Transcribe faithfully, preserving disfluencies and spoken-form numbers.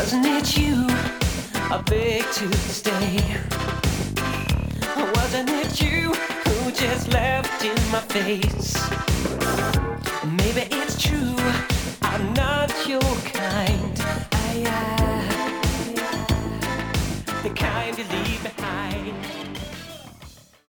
Wasn't it you I begged to stay? Wasn't it you who just laughed in my face?